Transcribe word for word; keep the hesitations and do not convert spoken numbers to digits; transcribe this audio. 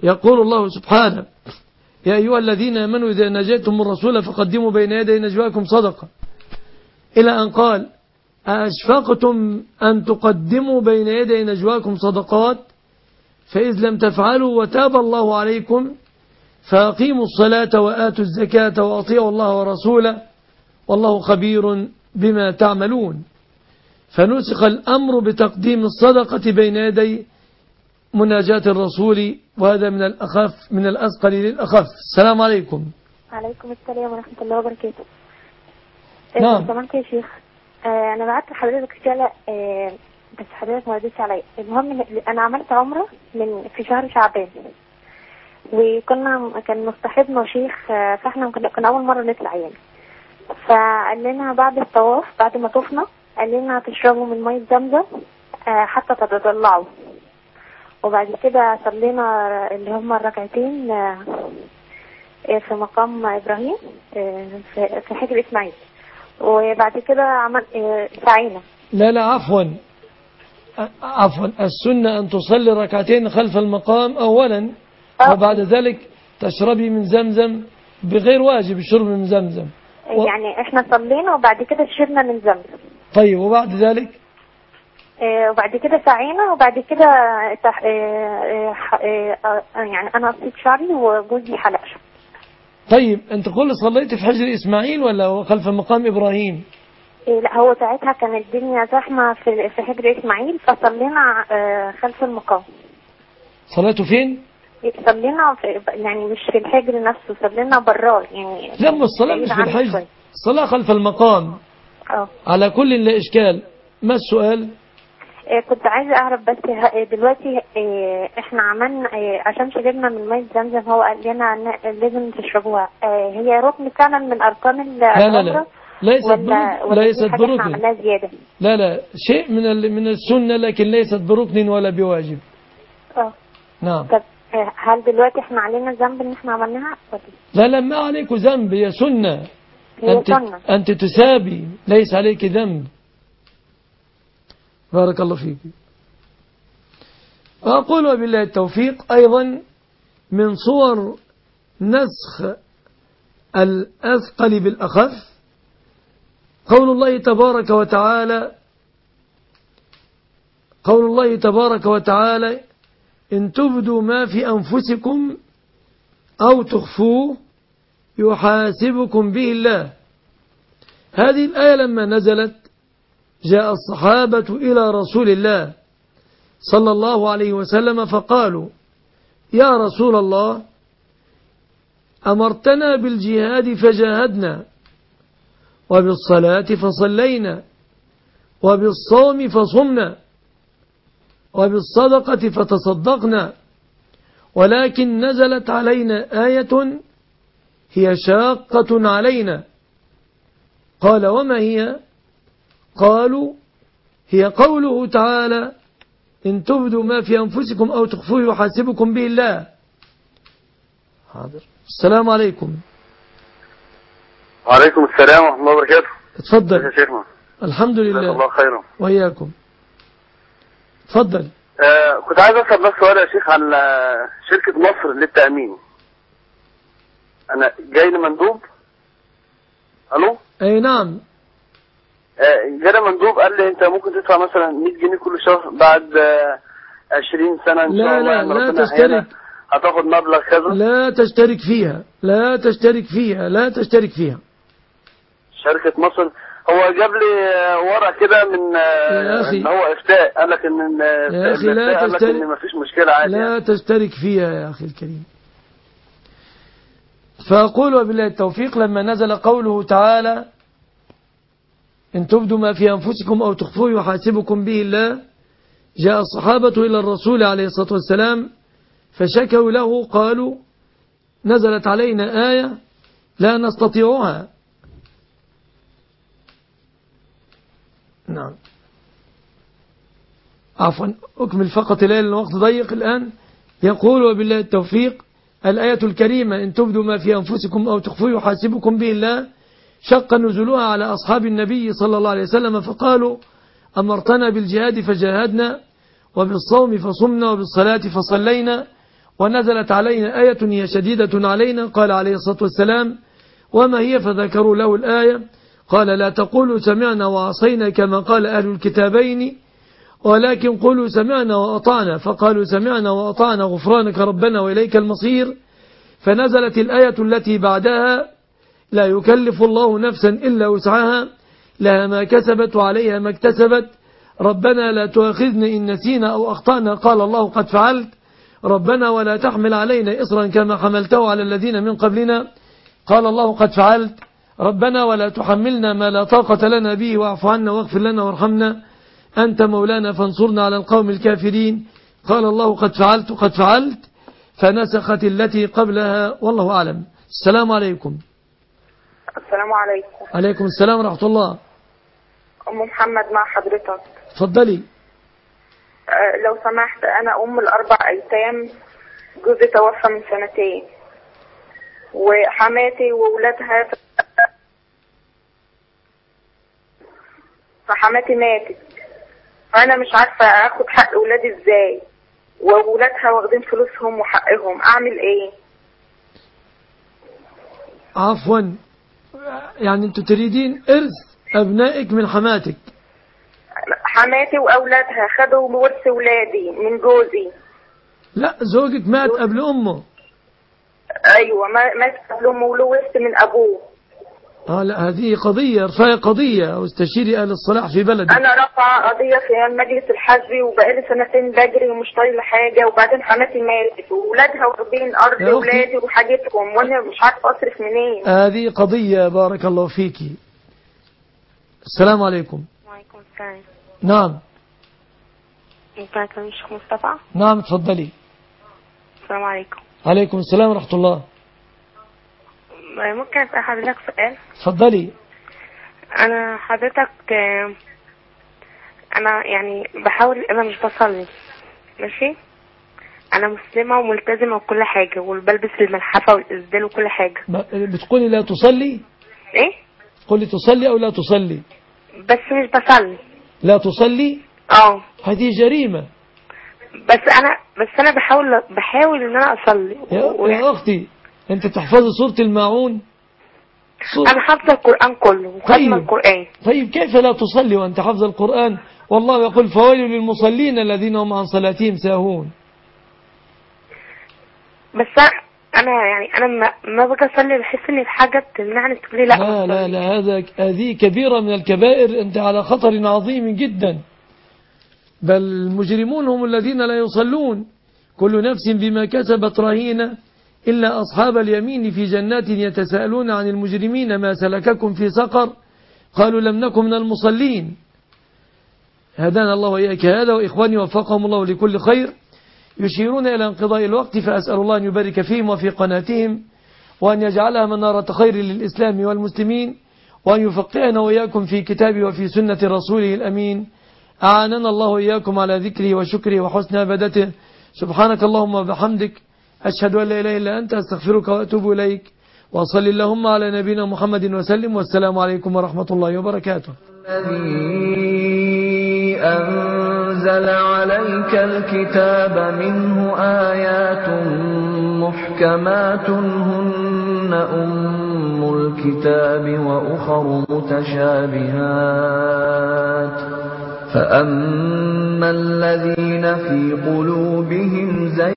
يقول الله سبحانه يا أيها الذين آمنوا إذا نجيتم الرسول فقدموا بين يدي نجواكم صدقة، إلى أن قال أشفقتم أن تقدموا بين يدي نجواكم صدقات فإذ لم تفعلوا وتاب الله عليكم فأقيموا الصلاة وآتوا الزكاة وأطيعوا الله ورسوله والله خبير بما تعملون. فنسخ الأمر بتقديم الصدقة بين يدي مناجاة الرسول، وهذا من الأخف من الأثقل للأخف. السلام عليكم. عليكم السلام ورحمة الله وبركاته. نعم. سلامك يا شيخ. آه أنا بعت لحضرتك رسالة آه بس حضرتك ما ردتش عليا. المهم أنا عملت عمرة من في شهر شعبان، وكنا كان مصطحبنا شيخ، آه فاحنا كنا, كنا أول مرة نطلع يعني. فقال لنا بعد الطواف بعد ما طفنا قال لنا تشربوا من مية زمزم آه حتى تتضلعوا. وبعد كده صلينا اللي هم الركعتين آه في مقام إبراهيم آه في حجر إسماعيل، وبعد كده عمل آه سعينا. لا لا عفوا عفوا السنة أن تصلي ركعتين خلف المقام أولا، وبعد ذلك تشربي من زمزم بغير واجب الشرب من زمزم. و... يعني احنا صلينا وبعد كده شربنا من زمزم. طيب وبعد ذلك آه وبعد كده سعينا، وبعد كده تح... آه آه آه يعني انا قصيت شعري وجوزي حلق شعري. طيب انت كل صليت في حجر اسماعيل ولا خلف مقام ابراهيم؟ إيه لا هو ساعتها كانت الدنيا زحمه في في حجر اسماعيل فصلينا آه خلف المقام. صليتوا فين؟ صلينا في يعني مش في الحجر نفسه، صلينا براه يعني. لا الصلاة مش في الحجر، الصلاة خلف المقام. اه على كل لا إشكال. ما السؤال؟ إيه كنت عايزة أعرف بس دلوقتي إيه احنا عملنا إيه عشان شربنا من مية زمزم هو قال لنا لازم تشربوها، إيه هي ركن فعلا من أركان العمرة؟ لا لا لا ليست بركن، ليست بركن. لا لا شيء من من السنة لكن ليست بركن ولا بواجب. اه نعم. طب هل دلوقتي احنا علينا ذنب ان احنا عملناها؟ لا لا ما عليك ذنب، هي سنة. هي أنت, سنة. أنت تسابي ليس عليك ذنب. بارك الله فيك. وأقول وبالله التوفيق أيضا من صور نسخ الأثقل بالأخف قول الله تبارك وتعالى قول الله تبارك وتعالى إن تبدوا ما في أنفسكم أو تخفوه يحاسبكم به الله. هذه الآية لما نزلت جاء الصحابة إلى رسول الله صلى الله عليه وسلم فقالوا يا رسول الله أمرتنا بالجهاد فجاهدنا، وبالصلاة فصلينا، وبالصوم فصمنا، وبالصدقة فتصدقنا، ولكن نزلت علينا آية هي شاقة علينا. قال وما هي؟ قالوا هي قوله تعالى إن تبدوا ما في أنفسكم أو تخفوه يحاسبكم به الله. حاضر. السلام عليكم. وعليكم السلام ورحمة الله وبركاته. اتفضل يا شيخنا. الحمد لله. جزاك الله خيرا. وإياكم. اتفضل. آه كنت عايز أسأل بس سؤال يا شيخ عن شركة مصر للتأمين. أنا جاي لي مندوب. ألو؟ أي نعم. آه جاي لي مندوب قال لي أنت ممكن تدفع مثلا مية جنيه كل شهر بعد آه عشرين سنة إن شاء الله. لا لا لا تشترك. هتاخد مبلغ كذا. لا تشترك فيها لا تشترك فيها لا تشترك فيها. شركة مصر هو جاب لي ورق كده من ان هو افتاء قال لك ان يا اخي لا تشترك، ان مفيش مشكلة عادي لا يعني. تشترك فيها يا اخي الكريم. فأقول وبالله التوفيق لما نزل قوله تعالى إن تبدوا ما في أنفسكم أو تخفوه يحاسبكم به الله جاء الصحابة إلى الرسول عليه الصلاة والسلام فشكوا له قالوا نزلت علينا آية لا نستطيعها. نعم عفوا أكمل فقط لأن الوقت ضيق الآن. يقول وبالله التوفيق الآية الكريمة إن تبدوا ما في أنفسكم أو تخفوه يحاسبكم به الله شق نزلها على أصحاب النبي صلى الله عليه وسلم فقالوا أمرتنا بالجهاد فجاهدنا، وبالصوم فصمنا، وبالصلاة فصلينا، ونزلت علينا آية هي شديدة علينا، قال عليه الصلاة والسلام: وما هي؟ فذكروا له الآية، قال: لا تقولوا سمعنا وعصينا كما قال أهل الكتابين، ولكن قولوا سمعنا وأطعنا. فقالوا: سمعنا وأطعنا غفرانك ربنا وإليك المصير. فنزلت الآية التي بعدها: لا يكلف الله نفسا إلا وسعها، لها ما كسبت وعليها ما اكتسبت، ربنا لا تؤاخذنا إن نسينا أو أخطأنا، قال الله: قد فعلت، ربنا ولا تحمل علينا إصرا كما حملته على الذين من قبلنا، قال الله: قد فعلت، ربنا ولا تحملنا ما لا طاقة لنا به، واعف عنا واغفر لنا وارحمنا، أنت مولانا فانصرنا على القوم الكافرين، قال الله: قد فعلت قد فعلت، فنسخت التي قبلها، والله أعلم. السلام عليكم. السلام عليكم. عليكم السلام ورحمة الله. أم محمد مع حضرتك. تفضلي. أه لو سمحت، أنا أم الأربع أيتام، جوزي توفى من سنتين، وحماتي وولادها، فحماتي ماتت، فأنا مش عارفة أخد حق ولادي إزاي، وولادها واخدين فلوسهم وحقهم، أعمل إيه؟ عفوا، يعني أنتوا تريدين إرث أبنائك من حماتك؟ حماتي وأولادها خدوا ورث ولادي من جوزي. لا، زوجك مات قبل أمه. أيوة، مات قبل أمه وله ورث من أبوه. آه لا، هذه قضية، ارفعي قضية واستشيري أهل الصلاح في بلدك. أنا رفع قضية في مجلس الحزبي وبقالي سنتين بجري ومش طايلة حاجة، وبعدين حماتي ماتت وولادها واخدين أرض ولادي وحاجتهم، وأنا مش عارفة أصرف منين. هذه قضية، بارك الله فيكي. السلام عليكم. وعليكم السلام. نعم. ممكن أكلم الشيخ مصطفى؟ نعم تفضلي. السلام عليكم. عليكم السلام ورحمة الله. ممكن أسأل حضرتك سؤال؟ تفضلي. أنا حضرتك أنا يعني بحاول، أنا مش بصلي ماشي، أنا مسلمة وملتزمة وكل حاجة، وبلبس الملحفة والإسدال وكل حاجة. بتقولي لا تصلي؟ إيه؟ قولي تصلي أو لا تصلي؟ بس مش بصلي. لا تصلي؟ اه. هذه جريمة. بس أنا بس أنا بحاول بحاول إن أنا أصلي. يا, و... يا أختي، أنت تحفظي سورة الماعون؟ سورة... أنا حافظة القرآن كله وختم طيب. القرآن. طيب كيف لا تصلي وأنت حافظة القرآن؟ والله يقول: فويل للمصلين الذين هم عن صلاتهم ساهون. بس أنا يعني أنا ما, ما باجي أصلي بحس إن الحاجة تمنعني، تقولي لا لا لا لا، هذا هذه كبيرة من الكبائر، أنت على خطر عظيم جدا. بل المجرمون هم الذين لا يصلون. كل نفس بما كسبت رهينة إلا أصحاب اليمين في جنات يتساءلون عن المجرمين ما سلككم في سقر، قالوا لم نكن من المصلين. هدانا الله وإياك هذا، وإخواني وفقهم الله لكل خير. يشيرون إلى انقضاء الوقت، فأسأل الله أن يبارك فيهم وفي قناتهم، وأن يجعلها منارة خير للإسلام والمسلمين، وأن يفقهنا وإياكم في كتابه وفي سنة رسوله الأمين. أعاننا الله وإياكم على ذكره وشكره وحسن عبادته. سبحانك اللهم وبحمدك، أشهد أن لا إله إلا أنت، أستغفرك وأتوب إليك، وصل اللهم على نبينا محمد وسلم، والسلام عليكم ورحمة الله وبركاته. الذي أنزل عليك الكتاب منه آيات محكمات هن أم الكتاب وأخر متشابهات، فأما الذين في قلوبهم زيغ